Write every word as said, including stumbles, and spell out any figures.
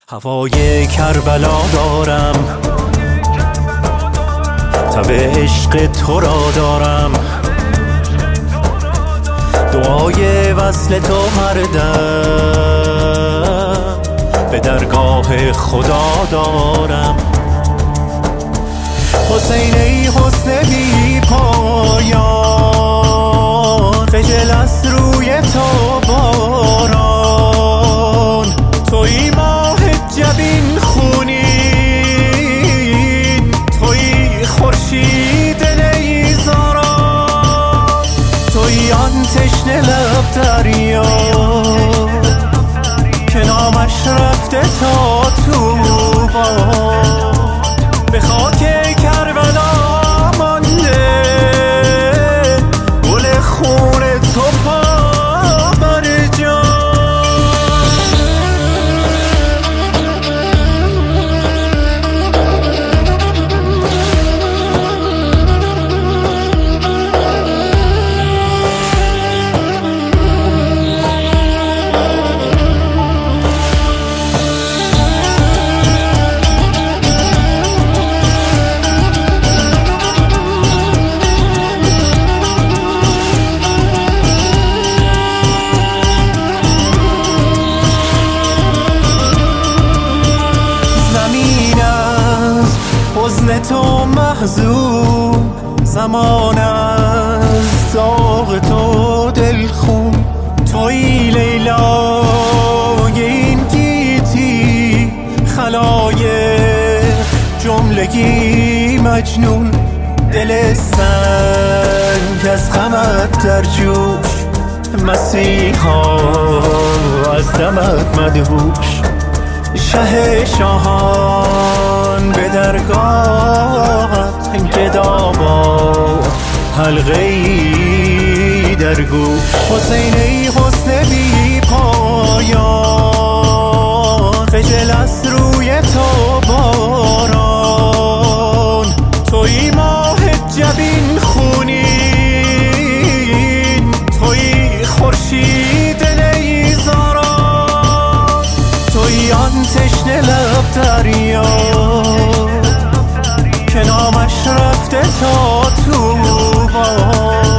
هوای کربلا دارم، تب عشق تو را دارم، دعای وصل تو هر دم به درگاه خدا دارم. حسین ای حسن بی پایان، خجل از روی تو باران، تویی ماه جبین خونین، تویی خورشید نیزاران، تویی آن تشنه لب دریا که نامش رفته تا طوبا، به خاک کربلا مانده گل خون تو پابر جان. حزن تو محزون، زمان از داغ تو دلخون، تویی لیلای این گیتی، خلایق جملگی مجنون، دل سنگ از غمت در جوش، مسیحا از دمت مدهوش، شه شاهان به درگاهت گدا با حلقه‌ای در گوش. حسین ای حسن بی پایان، خجل از روی تو باران، تویی ماه جبین خونین، تویی خورشید نیزاران، تویی آن تشنه لب دریا که نامش رفته تا طوبا،